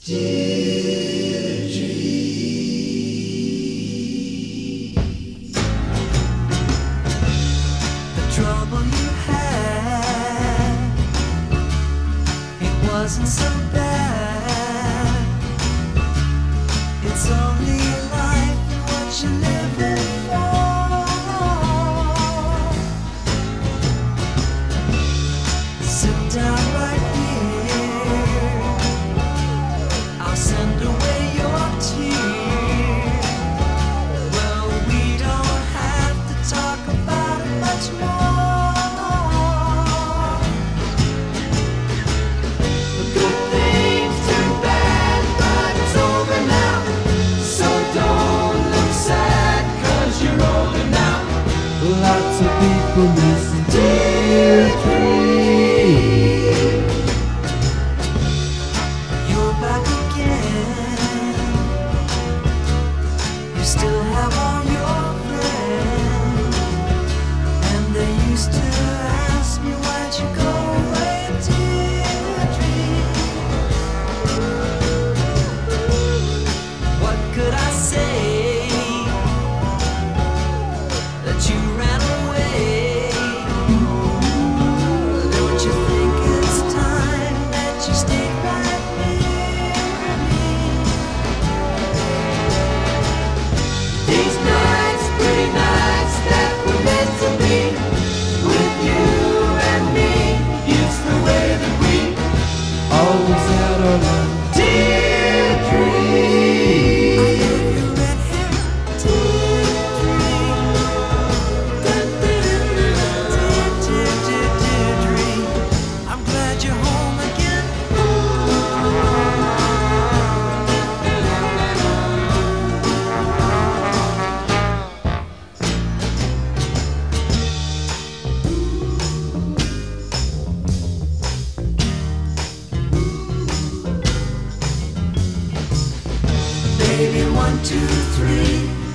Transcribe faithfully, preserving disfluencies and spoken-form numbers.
The trouble you had, it wasn't so bad. It's only life and what you're living for. Sit down right here, I'll send away your tears. Well, we don't have to talk about it much more. The good things turn bad, but it's over now. So don't look sad, cause you're older now. Lots of people listen to Deirdre. You're back again. You still have all your friends, and they used to ask me why'd you go away, Deirdre. What could I say? That you ran away. Don't you think it's time that you stayed right near me? These nights, pretty nights that were meant to be, with you and me, it's the way that we Always had our love. Deirdre. I love your red hair, Deirdre. Deirdre. I'm glad you're home again. Baby, one, two, three.